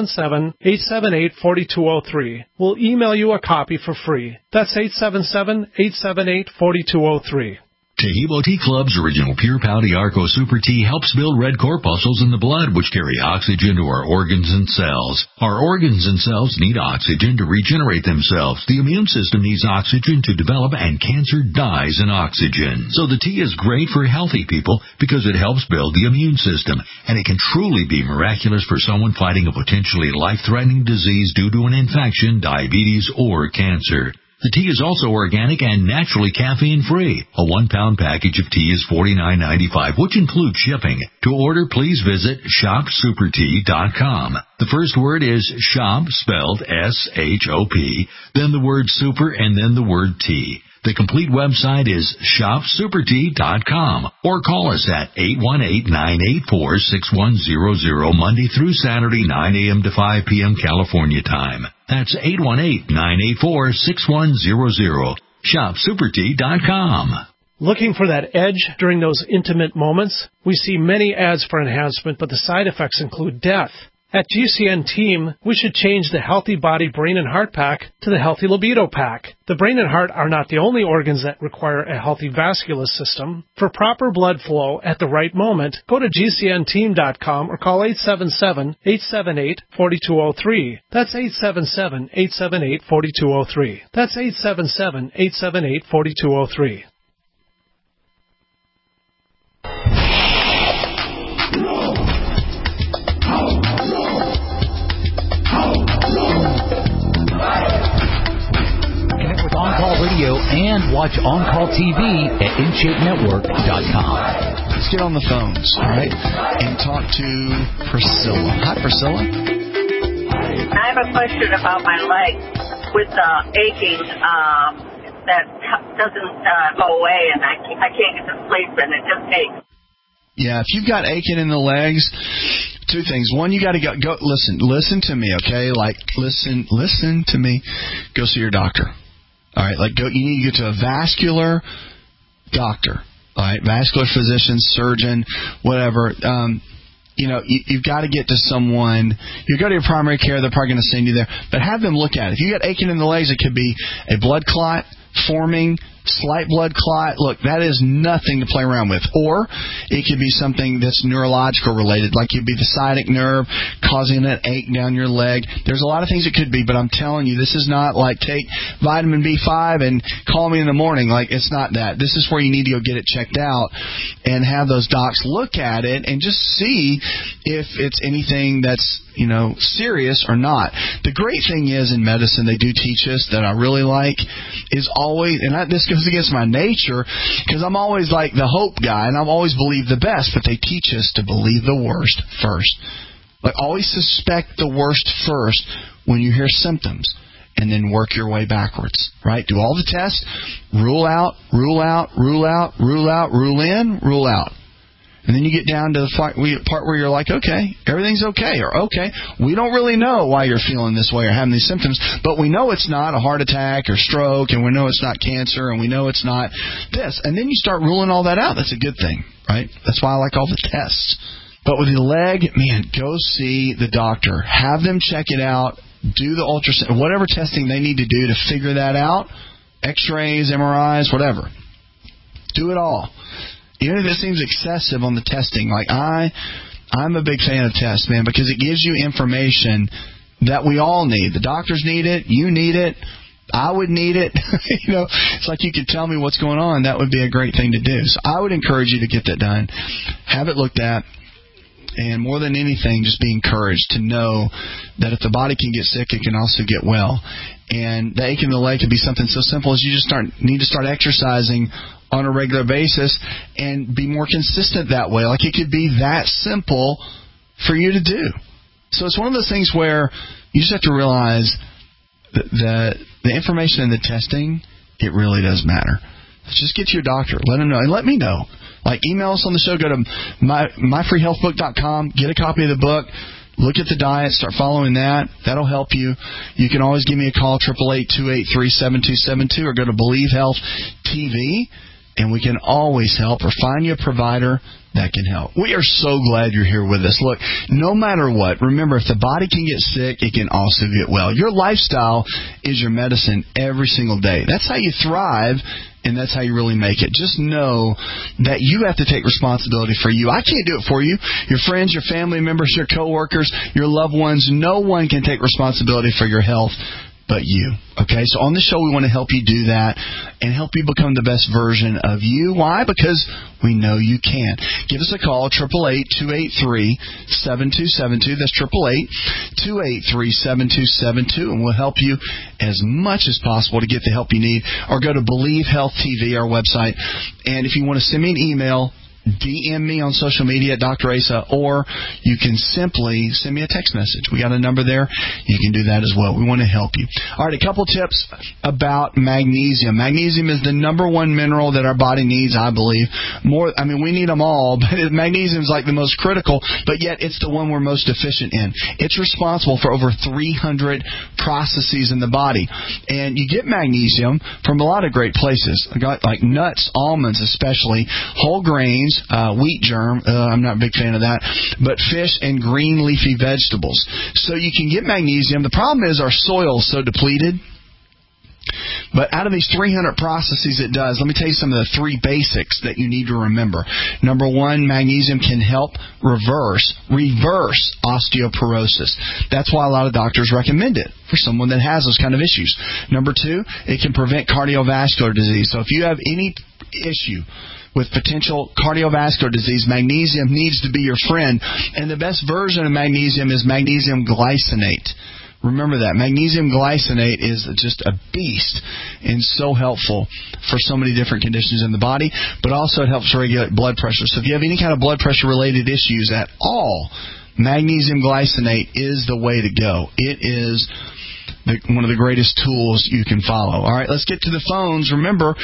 877-878-4203. We'll email you a copy for free. That's 877-878-4203. Taheebo Tea Club's original Pure Pouty Arco Super Tea helps build red corpuscles in the blood, which carry oxygen to our organs and cells. Our organs and cells need oxygen to regenerate themselves. The immune system needs oxygen to develop, and cancer dies in oxygen. So the tea is great for healthy people because it helps build the immune system, and it can truly be miraculous for someone fighting a potentially life-threatening disease due to an infection, diabetes, or cancer. The tea is also organic and naturally caffeine-free. A 1-pound package of tea is $49.95, which includes shipping. To order, please visit shopsupertea.com. The first word is shop, spelled S-H-O-P, then the word super, and then the word tea. The complete website is shopsupertea.com or call us at 818-984-6100 Monday through Saturday, 9 a.m. to 5 p.m. California time. That's 818-984-6100. shopsupertea.com. Looking for that edge during those intimate moments? We see many ads for enhancement, but the side effects include death. At GCN Team, we should change the Healthy Body, Brain, and Heart Pack to the Healthy Libido Pack. The brain and heart are not the only organs that require a healthy vascular system. For proper blood flow at the right moment, go to GCNteam.com or call 877-878-4203. That's 877-878-4203. That's 877-878-4203. On-Call Radio and watch On-Call TV at InShapeNetwork.com. Let's get on the phones, all right, and talk to Priscilla. Hi, Priscilla. I have a question about my leg with aching that doesn't go away, and I can't get to sleep, and it just aches. Yeah, if you've got aching in the legs, two things. One, you got to go listen to me, okay? Like, listen to me. Go see your doctor. All right, you need to get to a vascular doctor, all right, vascular physician, surgeon, whatever. You've got to get to someone. You go to your primary care, they're probably going to send you there, but have them look at it. If you got aching in the legs, it could be a blood clot forming, slight blood clot. Look, that is nothing to play around with. Or it could be something that's neurological related, like it could be the sciatic nerve causing an ache down your leg. There's a lot of things it could be, but I'm telling you, this is not like take vitamin B5 and call me in the morning. Like, it's not that. This is where you need to go get it checked out and have those docs look at it and just see if it's anything that's, serious or not. The great thing is in medicine, they do teach us that I really like is always, and this goes against my nature, because I'm always like the hope guy, and I've always believed the best, but they teach us to believe the worst first. Like, always suspect the worst first when you hear symptoms, and then work your way backwards, right? Do all the tests, rule out, rule out, rule out, rule out, rule in, rule out. And then you get down to the part where you're like, okay, everything's okay, or okay, we don't really know why you're feeling this way or having these symptoms, but we know it's not a heart attack or stroke, and we know it's not cancer, and we know it's not this. And then you start ruling all that out. That's a good thing, right? That's why I like all the tests. But with the leg, man, go see the doctor. Have them check it out. Do the ultrasound, whatever testing they need to do to figure that out. X-rays, MRIs, whatever. Do it all. Even if it seems excessive on the testing, like I'm a big fan of tests, man, because it gives you information that we all need. The doctors need it. You need it. I would need it. It's like you could tell me what's going on. That would be a great thing to do. So I would encourage you to get that done. Have it looked at. And more than anything, just be encouraged to know that if the body can get sick, it can also get well. And the ache in the leg could be something so simple as you just need to start exercising on a regular basis and be more consistent that way. Like, it could be that simple for you to do. So it's one of those things where you just have to realize that the information and the testing, it really does matter. Just get to your doctor. Let them know. And let me know. Like, email us on the show. Go to myfreehealthbook.com. Get a copy of the book. Look at the diet. Start following that. That'll help you. You can always give me a call, 888-283-7272, or go to Believe Health TV, and we can always help, or find you a provider that can help. We are so glad you're here with us. Look, no matter what, remember, if the body can get sick, it can also get well. Your lifestyle is your medicine every single day. That's how you thrive, and that's how you really make it. Just know that you have to take responsibility for you. I can't do it for you. Your friends, your family members, your coworkers, your loved ones, no one can take responsibility for your health but you. Okay, so on the show we want to help you do that and help you become the best version of you. Why? Because we know you can. Give us a call, 888-283-7272. That's 888-283-7272, and we'll help you as much as possible to get the help you need. Or go to Believe Health TV, our website, and if you want to send me an email, DM me on social media at Dr. Asa, or you can simply send me a text message. We got a number there. You can do that as well. We want to help you. All right, a couple tips about magnesium. Magnesium is the number one mineral that our body needs, I believe. We need them all, but magnesium is like the most critical, but yet it's the one we're most deficient in. It's responsible for over 300 processes in the body. And you get magnesium from a lot of great places, like nuts, almonds especially, whole grains, wheat germ, I'm not a big fan of that, but fish and green leafy vegetables. So you can get magnesium. The problem is our soil is so depleted. But out of these 300 processes it does, let me tell you some of the three basics that you need to remember. Number one, magnesium can help reverse osteoporosis. That's why a lot of doctors recommend it for someone that has those kind of issues. Number two, it can prevent cardiovascular disease. So if you have any issue with potential cardiovascular disease, magnesium needs to be your friend. And the best version of magnesium is magnesium glycinate. Remember that. Magnesium glycinate is just a beast and so helpful for so many different conditions in the body, but also it helps regulate blood pressure. So if you have any kind of blood pressure related issues at all, magnesium glycinate is the way to go. It is one of the greatest tools you can follow. All right, let's get to the phones. Remember,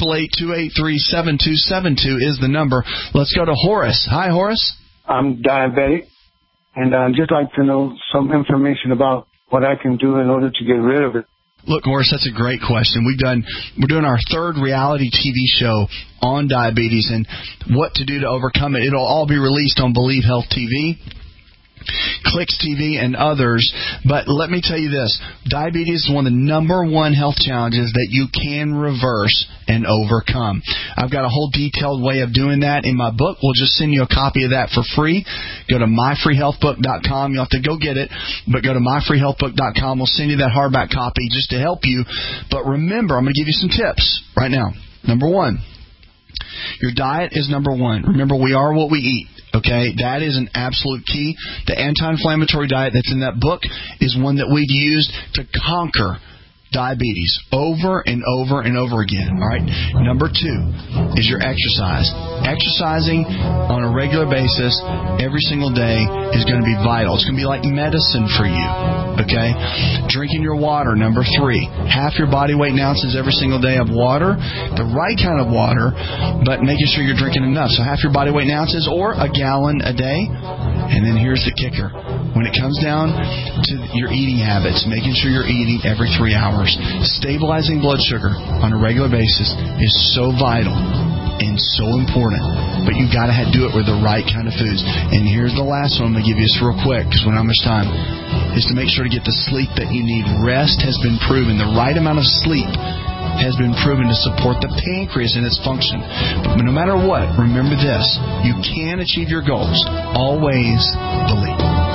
888-283-7272 is the number. Let's go to Horace. Hi, Horace. I'm diabetic, and I'd just like to know some information about what I can do in order to get rid of it. Look, Horace, that's a great question. We're doing our third reality TV show on diabetes and what to do to overcome it. It'll all be released on Believe Health TV, Clicks TV, and others. But let me tell you this. Diabetes is one of the number one health challenges that you can reverse and overcome. I've got a whole detailed way of doing that in my book. We'll just send you a copy of that for free. Go to myfreehealthbook.com. You'll have to go get it, but go to myfreehealthbook.com. We'll send you that hardback copy just to help you. But remember, I'm going to give you some tips right now. Number one, your diet is number one. Remember, we are what we eat. Okay, that is an absolute key. The anti-inflammatory diet that's in that book is one that we've used to conquer diabetes over and over and over again. All right. Number two is your exercise. Exercising on a regular basis every single day is going to be vital. It's going to be like medicine for you. Okay. Drinking your water. Number three, half your body weight in ounces every single day of water, the right kind of water, but making sure you're drinking enough. So half your body weight in ounces or a gallon a day. And then here's the kicker. When it comes down to your eating habits, making sure you're eating every 3 hours. Stabilizing blood sugar on a regular basis is so vital and so important, but you got to do it with the right kind of foods. And here's the last one I'm going to give you just real quick because we don't have much time, is to make sure to get the sleep that you need. Rest has been proven. The right amount of sleep has been proven to support the pancreas in its function. But no matter what, remember this. You can achieve your goals. Always believe.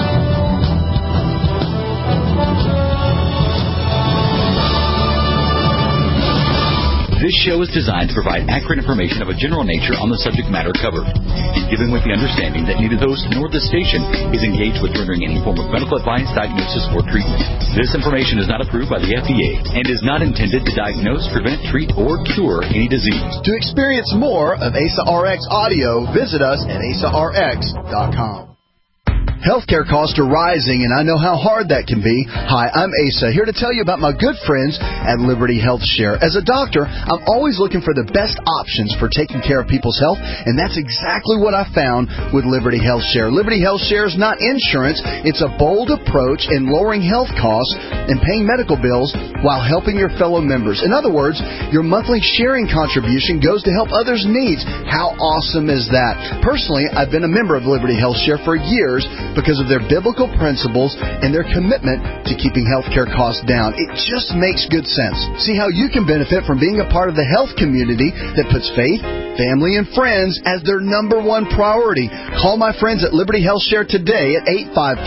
This show is designed to provide accurate information of a general nature on the subject matter covered, and given with the understanding that neither the host nor the station is engaged with rendering any form of medical advice, diagnosis, or treatment. This information is not approved by the FDA and is not intended to diagnose, prevent, treat, or cure any disease. To experience more of Asa RX audio, visit us at asarx.com. Healthcare costs are rising, and I know how hard that can be. Hi, I'm Asa, here to tell you about my good friends at Liberty Health Share. As a doctor, I'm always looking for the best options for taking care of people's health, and that's exactly what I found with Liberty Health Share. Liberty Health Share is not insurance. It's a bold approach in lowering health costs and paying medical bills while helping your fellow members. In other words, your monthly sharing contribution goes to help others' needs. How awesome is that? Personally, I've been a member of Liberty Health Share for years because of their biblical principles and their commitment to keeping healthcare costs down. It just makes good sense. See how you can benefit from being a part of the health community that puts faith, family, and friends as their number one priority. Call my friends at Liberty Health Share today at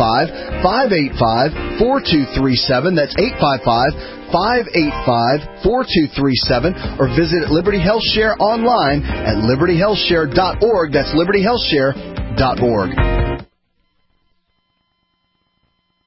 855-585-4237. That's 855-585-4237, or visit Liberty Health Share online at libertyhealthshare.org. That's libertyhealthshare.org.